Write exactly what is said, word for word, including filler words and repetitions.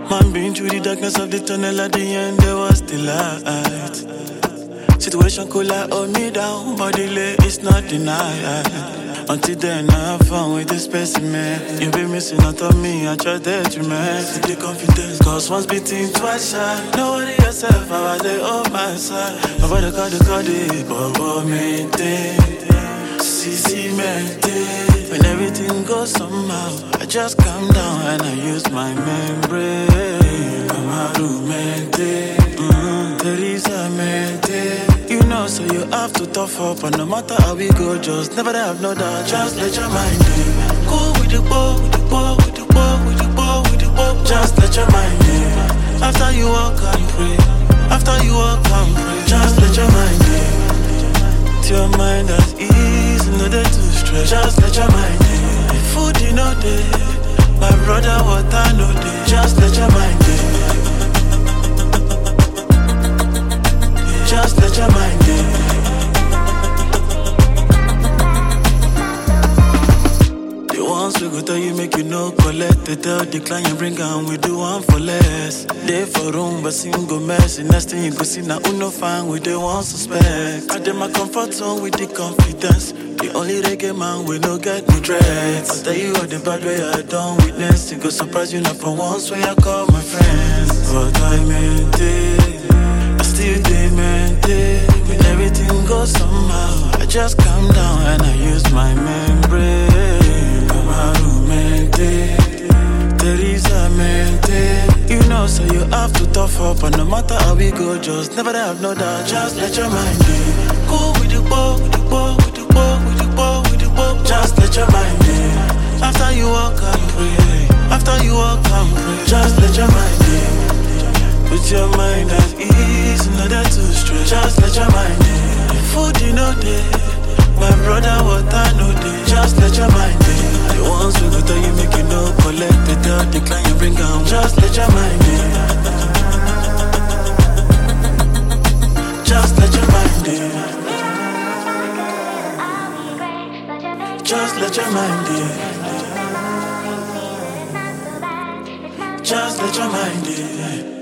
Man, been through the darkness of the tunnel, at the end there was the light. Situation could like hold me down, but delay is not denied. Until then, I have fun with this specimen. You be missing out on me, I try that you man. See the confidence, cause once beating, twice shy. Nobody yourself, I was there on my side. Nobody call the call the Bobo maintain. C C maintain. When everything goes somehow, I just calm down and I use my membrane. I'm a roommate, mm, Teresa maintain. You know, so you have to tough up, and no matter how we go, just never have no doubt. Just let your mind in. Go with the ball, with the ball, with the ball, with the ball, with the ball. Just let your mind in. After you walk and pray, after you walk and pray, just let your mind in. To your mind as ease, no day to stress. Just let your mind in. Food you know day, my brother water no day. Just let your mind in. Just let your mind in. The ones we go tell you make you no collect. They tell the client bring and we do one for less. They for room but single mess. The next thing you go see now uno fine with the one suspect. I did my comfort zone with the confidence. The only reggae man we no get no dreads. I'll tell you all the bad way I don't witness. It go surprise you not for once when I call my friends. But I maintain, I still dey maintain. When everything goes somehow, I just calm down and I use my membrane. I'm a roommate, Teresa maintain. You know, so you have to tough up, and no matter how we go, just never have no doubt. Just let your mind in. Go with the ball, with the ball, with the ball, with the ball, with the ball. Just let your mind in. After you walk and pray, after you walk and pray, just let your mind in. Put your mind at ease, no that too stress. Just let your mind in. Food you know day, my brother water no day. Just let your mind in. The ones we go tell you make you no collect. They tell the client bring down. Just let your mind in. Just let your mind in. Just let your mind in. Just let your mind in.